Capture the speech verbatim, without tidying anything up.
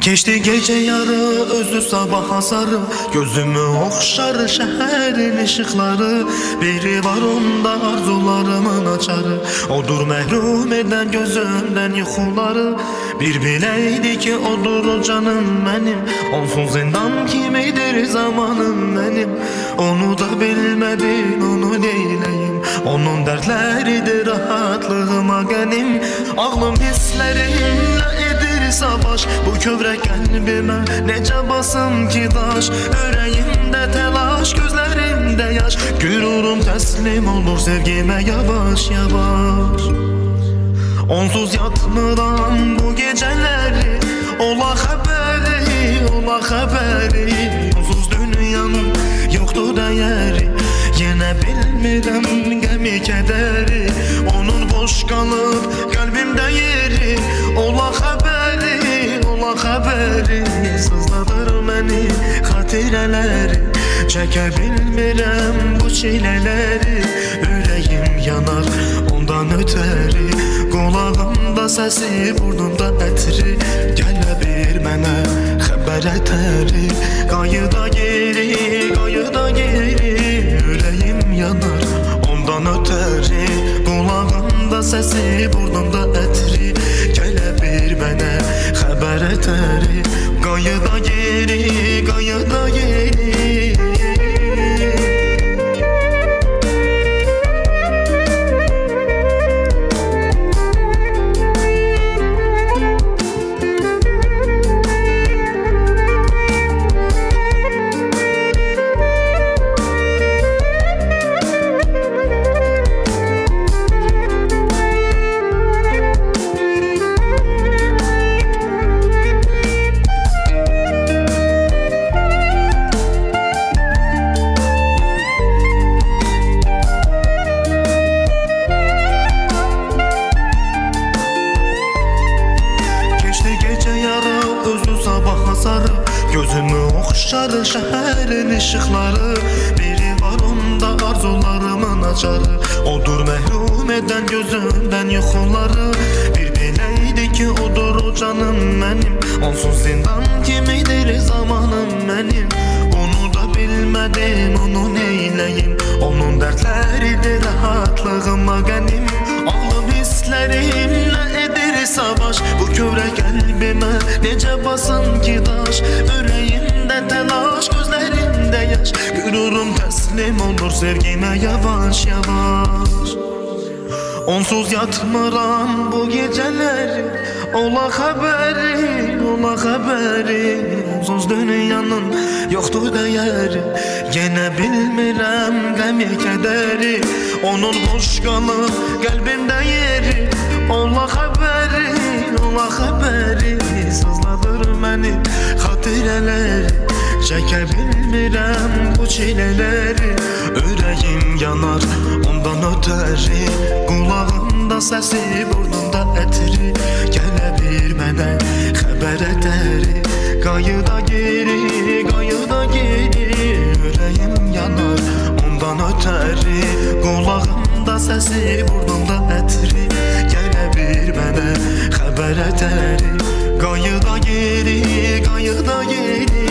Keçdi gece yarı, özü sabah hasarı, gözümü okşar şəhərin ışıqları. Biri var onda arzularımın açarı, odur məhrum eden gözümden yuxuları. Bir biləydi ki odur o canım mənim, onsuz zindan kimidir zamanım mənim. Onu da bilmədim, onu neyləyim, onun dərdləridir rahatlığıma qənim. Ağlım hisslərimlə edir savaş, bu kövrək qəlbimə necə basım ki daş. Ürəyimdə təlaş, gözlərimdə yaş, gürurum təslim olur sevgimə yavaş yavaş. Onsuz yatmıram bu gecələri, ola xəbəri, ola xəbəri. Onsuz dünyanın yoxdur dəyəri, yenə bilmirəm qəmi kədəri. Onun boş qalıb qəlbimdə yeri, ola xəbəri, ola xəbəri. Sızladır məni xatirələri, çəkə bilmirəm bu çilələri. Ürəyim yanar ondan ötəri, qulağımda səsi, burnumda ətri. Gələ bir mənə xəbər ətəri, qayıda geri, qayıda geri. Ürəyim yanar ondan ötəri, qulağımda səsi, burnumda ətri. Gələ bir mənə xəbər ətəri, qayıda geri, qayıda geri. Gözümü okşar şəhərin ışıqları. Biri var onda arzularımın açarı, odur məhrum eden gözümdən yuxuları. Bir biləydi ki odur o canım mənim, onsuz zindan kimidir zamanım mənim. Onu da bilmədim, onu neyləyim, onun dərdləridir rahatlığıma qənim. Ağlım hisslərimlə edir savaş, bu kövrək qəlbimə necə basım ki daş. Ürəyimdə təlaş, gözlərimdə yaş, gürurum təslim olur sevgimə yavaş yavaş. Onsuz yatmıram bu gecələri, ola xəbəri, ola xəbəri. Onsuz dünyanın yoxdur dəyəri, yenə bilmirəm qəmi kədəri. Onun boş qalıb qəlbimdə yeri, ola xəbəri, ola xəbəri. Sızladır məni xatirələri, çəkə bilmirəm bu çilələri. Ürəyim yanar ondan ötəri, qulağımda səsi, burnumda ətri. Gələ bir mənə xəbər ətəri, qayıda geri, qayıda geri. Ürəyim yanar ondan ötəri, qulağımda səsi, burnumda ətri. Gələ bir mənə xəbər ətəri, qayıda geri, qayıda geri.